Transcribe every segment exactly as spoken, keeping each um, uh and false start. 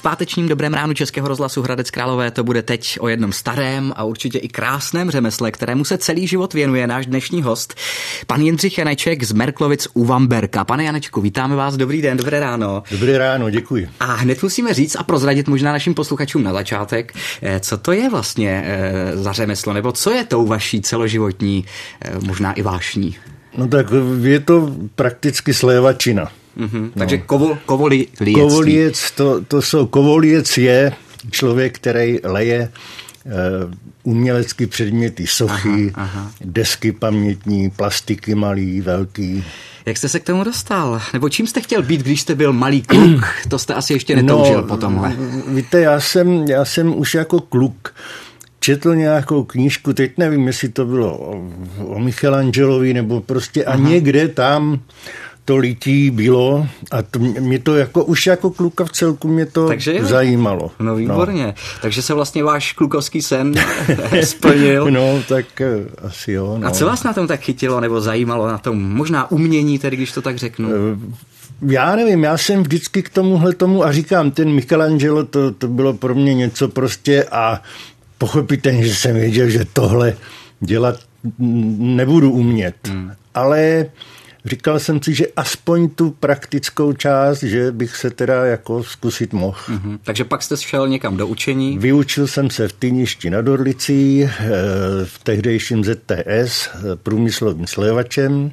pátečním Dobrém ránu Českého rozhlasu Hradec Králové to bude teď o jednom starém a určitě i krásném řemesle, kterému se celý život věnuje náš dnešní host, pan Jindřich Janeček z Merklovic u Vamberka. Pane Janečku, vítáme vás, dobrý den, dobré ráno. Dobré ráno, děkuji. A hned musíme říct a prozradit možná našim posluchačům na začátek, co to je vlastně za řemeslo, nebo co je tou vaší celoživotní, možná i vášní? No tak je to prakticky slévačina. Mm-hmm. Takže no. kovo, kovoliectví. Kovoliec, to, to jsou, kovoliec je člověk, který leje uh, umělecký předměty, sochy, aha, aha. desky pamětní, plastiky malý, velký. Jak jste se k tomu dostal? Nebo čím jste chtěl být, když jste byl malý kluk? To jste asi ještě netoužil no, po tomhle. Víte, já jsem, já jsem už jako kluk četl nějakou knížku, teď nevím, jestli to bylo o, o Michelangelovi, nebo prostě aha. a někde tam to lití bylo a to, mě to jako už jako kluka v celku mě to zajímalo. No výborně. No. Takže se vlastně váš klukovský sen splnil. No tak asi jo. No. A co vás na tom tak chytilo nebo zajímalo na tom možná umění, tedy když to tak řeknu? Já nevím, já jsem vždycky k tomuhle tomu a říkám, ten Michelangelo to, to bylo pro mě něco prostě a pochopitelně, že jsem věděl, že tohle dělat nebudu umět. Hmm. Ale říkal jsem si, že aspoň tu praktickou část, že bych se teda jako zkusit mohl. Mm-hmm. Takže pak jste šel někam do učení? Vyučil jsem se v Týništi nad Orlicí, v tehdejším Z T S, průmyslovým slévačem.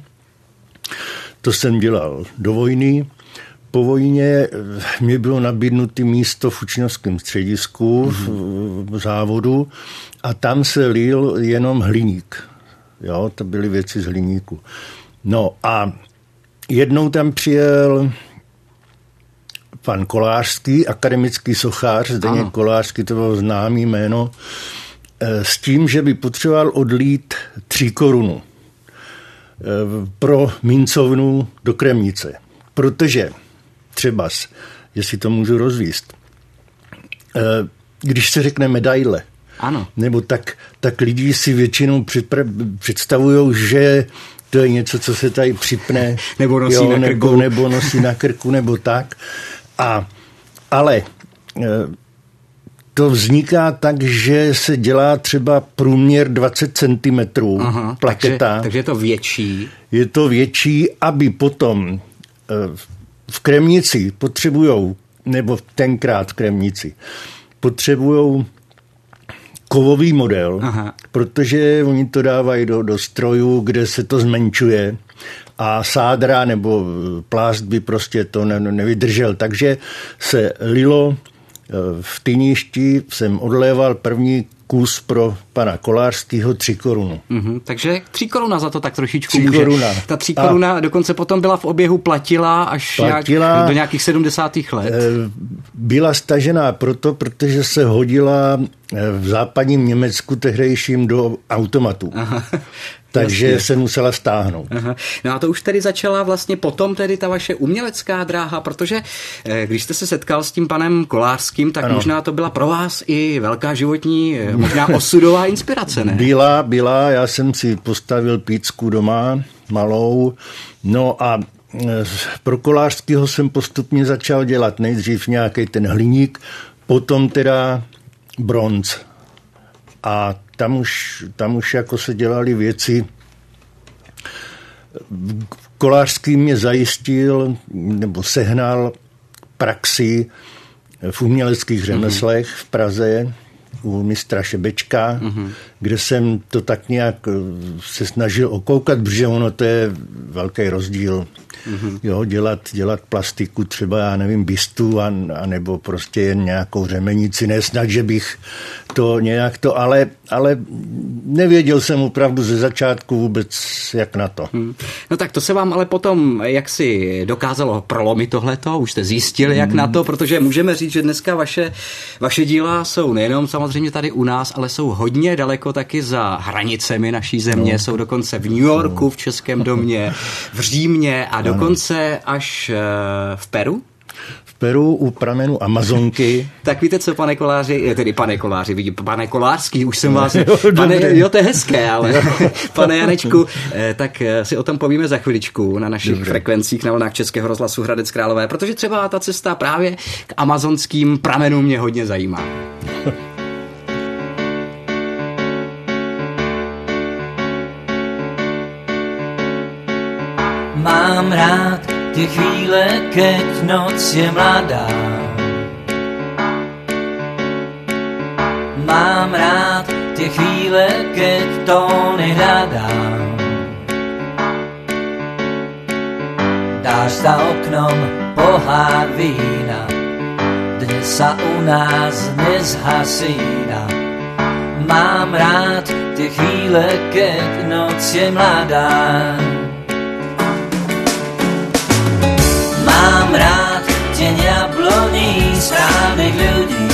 To jsem dělal do vojny. Po vojně mě bylo nabídnuté místo v učňovském středisku, mm-hmm. v závodu, a tam se lil jenom hliník. Jo, to byly věci z hliníku. No a jednou tam přijel pan Kolářský, akademický sochař, Zdeněk Kolářský, to bylo známý jméno, s tím, že by potřeboval odlít tři korunu pro mincovnu do Kremnice. Protože třeba, jestli to můžu rozvíst, když se řekne medaile, ano. nebo tak, tak lidi si většinou představují, že to je něco, co se tady připne, nebo nosí, jo, na, nebo, krku. nebo nosí na krku, nebo tak. A, ale to vzniká tak, že se dělá třeba průměr dvacet centimetrů Aha, plaketa. Takže, takže je to větší. Je to větší, aby potom v Kremnici potřebujou, nebo tenkrát v Kremnici, potřebujou kovový model, aha. protože oni to dávají do, do strojů, kde se to zmenšuje a sádra nebo plást by prostě to ne, nevydržel. Takže se lilo v Týništi, jsem odléval první kus pro pana Kolářského tři koruny. Mm-hmm, takže tři koruna za to tak trošičku tři může. Koruna. Ta tři koruna dokonce potom byla v oběhu, platila až platila, nějak, do nějakých sedmdesátých let. Byla stažená proto, protože se hodila v západním Německu tehdejším do automatu. Aha. Takže jasně. se musela stáhnout. Aha. No a to už tedy začala vlastně potom tedy ta vaše umělecká dráha, protože když jste se setkal s tím panem Kolářským, tak ano. možná to byla pro vás i velká životní, možná osudová inspirace, ne? Byla, byla, já jsem si postavil pícku doma, malou, no a pro Kolářského jsem postupně začal dělat nejdřív nějaký ten hliník, potom teda bronz. A tam už, tam už jako se dělaly věci. Kolářský mě zajistil nebo sehnal praxi v uměleckých řemeslech mm-hmm. v Praze u mistra Šebečka, mm-hmm. kde jsem to tak nějak se snažil okoukat, protože ono to je velký rozdíl. Mm-hmm. Jo, dělat, dělat plastiku třeba, já nevím, bistu a, a nebo prostě jen nějakou řemenici, ne snad, že bych to nějak to, ale, ale nevěděl jsem opravdu ze začátku vůbec, jak na to. Hmm. No tak to se vám ale potom, jak si dokázalo prolomit tohleto, už jste zjistili, jak hmm. na to, protože můžeme říct, že dneska vaše, vaše díla jsou nejenom samozřejmě tady u nás, ale jsou hodně daleko taky za hranicemi naší země, no. jsou dokonce v New Yorku, v Českém domě, v Římě a dokonce až v Peru? V Peru u pramenu Amazonky. Tak víte co, pane Koláři, tedy pane Koláři, vidím, pane Kolářský, už jsem vás, pane, jo, to je hezké, ale pane Janečku, tak si o tom povíme za chviličku na našich Dobře. frekvencích na vlnách Českého rozhlasu Hradec Králové, protože třeba ta cesta právě k amazonským pramenům mě hodně zajímá. Mám rád ty chvíle, keď noc je mladá. Mám rád ty chvíle, keď tóny hľadám. Dáš za oknom pohár vína, dnes sa u nás nezhasína. Mám rád ty chvíle, keď noc je mladá. Mám rád deň jabloní správnych ľudí.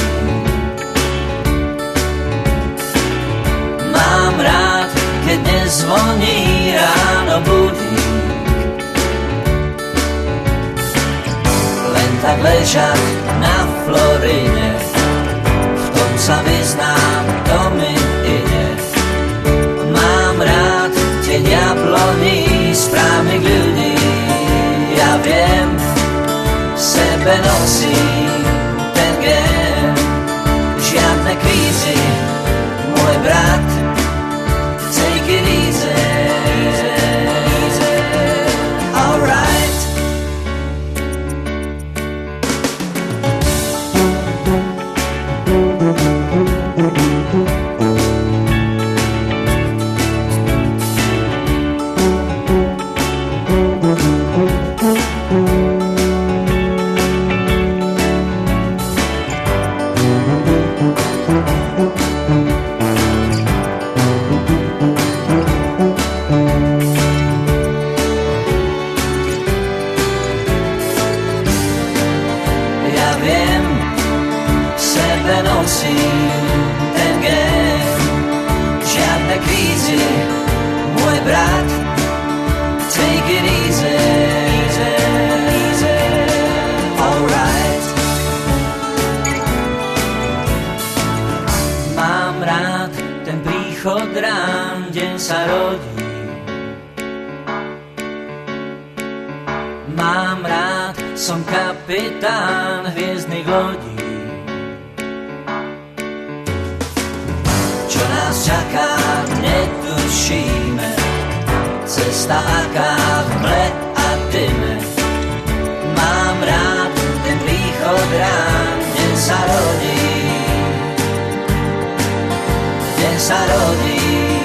Mám rád, keď nezvoní ráno budík. Len tak ležať na Floride, v tom sa vyznám, to mi ide. Mám rád deň jabloní správnych ľudí. Ja viem, v sebe nosím ten gen, žiadne krízy, môj brat, take it easy, easy, alright. Mám rád, som kapitán hviezdnych lodí. Čo nás čaká, netušíme, cesta aká v mle a dyme. Mám rád ten východ rán, deň sa rodí, deň sa rodí.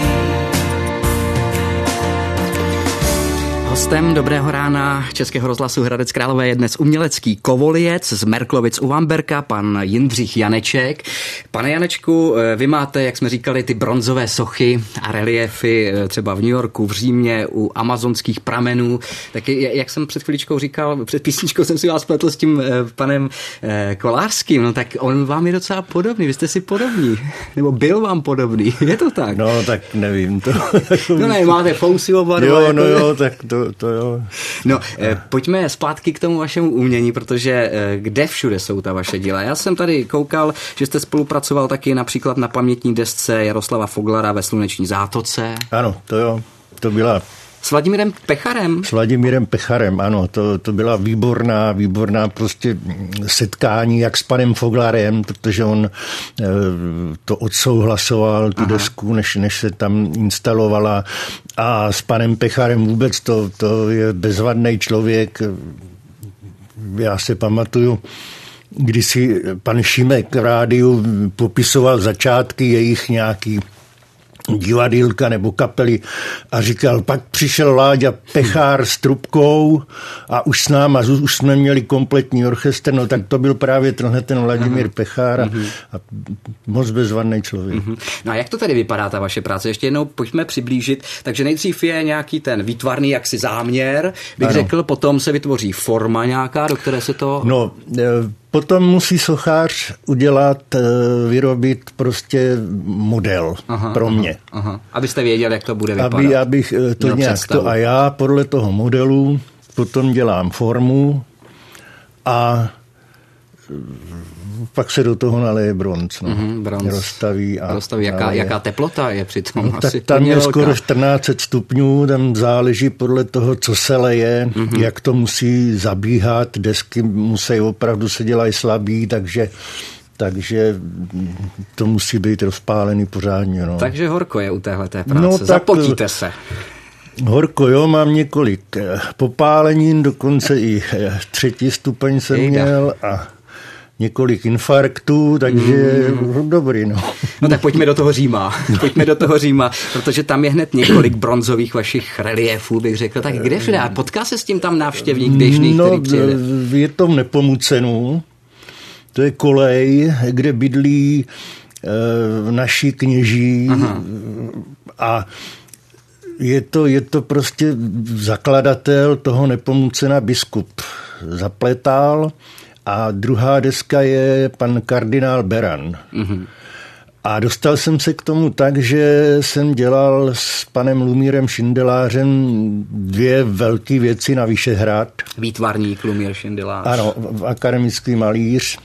Hostem Dobrého rána Českého rozhlasu Hradec Králové je dnes umělecký kovolijec z Merklovic u Vamberka, pan Jindřich Janeček. Pane Janečku, vy máte, jak jsme říkali, ty bronzové sochy a reliefy třeba v New Yorku, v Římě, u amazonských pramenů. Tak jak jsem před chviličkou říkal, před písničkou jsem si vás spletl s tím panem Kolářským, no tak on vám je docela podobný, vy jste si podobný, nebo byl vám podobný, je to tak? No tak nevím to. No ne, máte fousy oba dva. Jo, no jo, tak to To jo. No, eh, pojďme zpátky k tomu vašemu umění, protože eh, kde všude jsou ta vaše díla? Já jsem tady koukal, že jste spolupracoval taky například na pamětní desce Jaroslava Foglara ve Sluneční zátoce. Ano, to jo, to byla... S Vladimírem Pecharem? S Vladimírem Pecharem, ano, to, to byla výborná, výborná prostě setkání jak s panem Foglarem, protože on e, to odsouhlasoval, tu Aha. desku, než, než se tam instalovala, a s panem Pecharem vůbec to, to je bezvadný člověk. Já se pamatuju, když si pan Šimek v rádiu popisoval začátky jejich nějaký divadýlka nebo kapely a říkal, pak přišel Láďa Pechár s trubkou a už s náma, už jsme měli kompletní orchestr, no tak to byl právě tenhle ten Vladimír Pechár a, a moc bezvadný člověk. No a jak to tady vypadá ta vaše práce? Ještě jednou pojďme přiblížit. Takže nejdřív je nějaký ten výtvarný jaksi záměr, bych ano. řekl, potom se vytvoří forma nějaká, do které se to... No, potom musí sochář udělat, vyrobit prostě model aha, pro mě. Aha, aha. Abyste věděl, jak to bude vypadat. Aby, abych to Měl nějak představu. To a já podle toho modelu potom dělám formu a pak se do toho naleje bronz. No. Mm-hmm, bronz. Rozstaví. A rozstaví. Jaká, jaká teplota je při tom? No, tak tam je skoro čtrnáct set stupňů, tam záleží podle toho, co se leje, mm-hmm. jak to musí zabíhat, desky musí opravdu se dělají slabý, takže takže to musí být rozpálený pořádně. No. Takže horko je u téhleté práce. No, zapotíte se. Horko, jo, mám několik popálenin, dokonce i třetí stupeň jsem Jejda. měl a několik infarktů, takže mm. dobrý, no. No tak pojďme do toho Říma, pojďme do toho Říma, protože tam je hned několik bronzových vašich reliéfů, bych řekl. Tak kde všude? Potká se s tím tam návštěvník běžný, no, který přijede? Je to v Nepomucenu, to je kolej, kde bydlí e, naši kněží. Aha. A je to, je to prostě zakladatel toho Nepomucena biskup Zapletal a druhá deska je pan kardinál Beran. Mm-hmm. A dostal jsem se k tomu tak, že jsem dělal s panem Lumírem Šindelářem dvě velké věci na Vyšehrad. Výtvarník Lumír Šindelář. Ano, akademický malíř.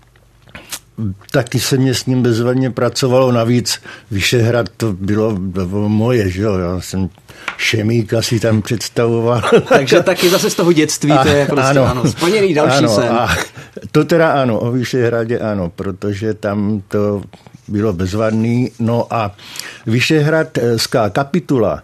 Taky se mě s ním bezvadně pracovalo, navíc Vyšehrad to bylo, bylo moje, že jo, já jsem šemíka si tam představoval. Takže taky zase z toho dětství, a, to je prostě ano, ano splněný další ano, sen. A to teda ano, o Vyšehradě ano, protože tam to bylo bezvadný. No a Vyšehradská kapitula,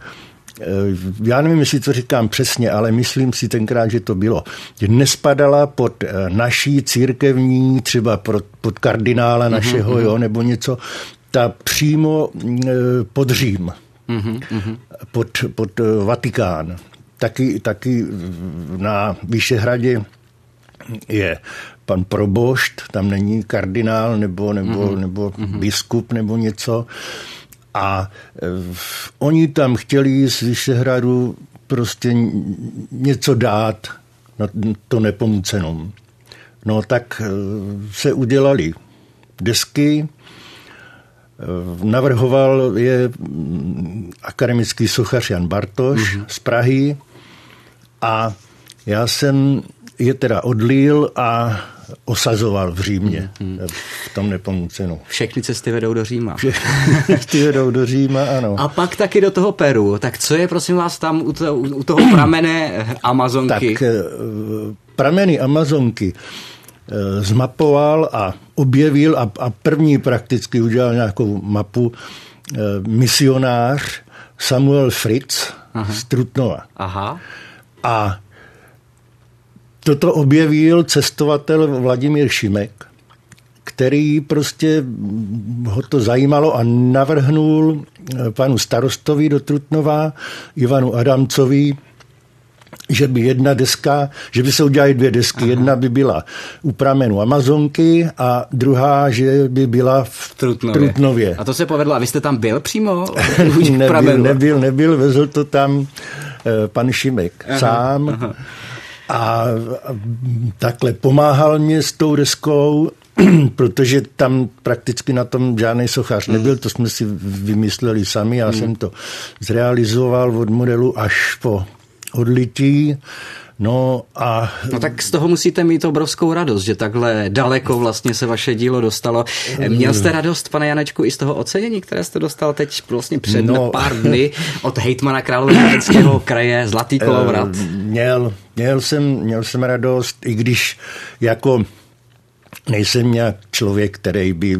já nevím, jestli to říkám přesně, ale myslím si tenkrát, že to bylo. Nespadala pod naší církevní, třeba pod kardinála našeho, mm-hmm. jo, nebo něco, ta přímo pod Řím, mm-hmm. pod, pod Vatikán. Taky, taky na Vyšehradě je pan probošt, tam není kardinál nebo, nebo, mm-hmm. nebo biskup nebo něco. A v, oni tam chtěli z Vyšehradu prostě něco dát na to Nepomucenum. No tak se udělali desky, navrhoval je akademický sochař Jan Bartoš mm-hmm. z Prahy a já jsem je teda odlil a osazoval v Římě, hmm. v tom Nepomucenu. Všechny cesty vedou do Říma. Všechny cesty vedou do Říma, ano. A pak taky do toho Peru. Tak co je, prosím vás, tam u toho, u toho pramene Amazonky? Tak prameny Amazonky zmapoval a objevil a, a první prakticky udělal nějakou mapu misionář Samuel Fritz Aha. z Trutnova. Aha. A toto objevil cestovatel Vladimír Šimek, který prostě ho to zajímalo a navrhnul panu starostovi do Trutnova, Ivanu Adamcovi, že by jedna deska, že by se udělaly dvě desky. Aha. Jedna by byla u pramenu Amazonky a druhá, že by byla v Trutnově. Trutnově. A to se povedlo. A vy jste tam byl přímo? nebyl, nebyl, nebyl, vezl to tam pan Šimek aha, sám. Aha. A takhle pomáhal mě s tou deskou, protože tam prakticky na tom žádný sochař nebyl, to jsme si vymysleli sami, já hmm. jsem to zrealizoval od modelu až po odlití. No a... No tak z toho musíte mít obrovskou radost, že takhle daleko vlastně se vaše dílo dostalo. Měl jste radost, pane Janečku, i z toho ocenění, které jste dostal teď vlastně před no. pár dny od hejtmana Královéhradeckého kraje Zlatý Kolovrat? Měl, měl, jsem, měl jsem radost, i když jako nejsem nějak člověk, který by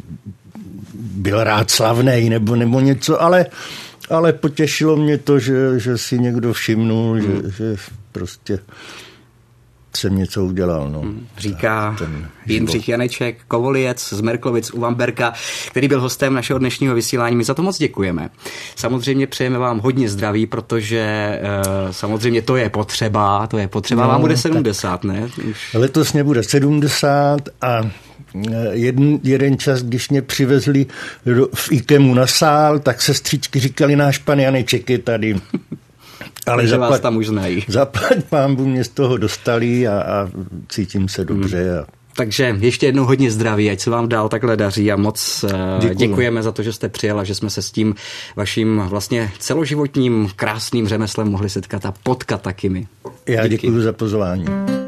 byl rád slavnej nebo, nebo něco, ale, ale potěšilo mě to, že, že si někdo všimnul, hmm. že, že prostě jsem něco udělal. No. Říká Jindřich Janeček, Kovoliec z Merklovic u Vamberka, který byl hostem našeho dnešního vysílání. My za to moc děkujeme. Samozřejmě přejeme vám hodně zdraví, protože uh, samozřejmě to je potřeba, to je potřeba. No, vám bude sedmdesát, ne? Už... Letos mě bude sedmdesát a jeden, jeden čas, když mě přivezli do, v Ikemu na sál, tak sestřičky říkali, náš pan Janeček je tady. Ale zaplať, vás tam už znají. Zaplať pánbu, mě z toho dostali a, a cítím se dobře. Hmm. A... Takže ještě jednou hodně zdraví, ať se vám dál takhle daří a moc Děkuju. děkujeme za to, že jste přijela, že jsme se s tím vaším vlastně celoživotním krásným řemeslem mohli setkat a potkat taky my. Já děkuji za pozvání.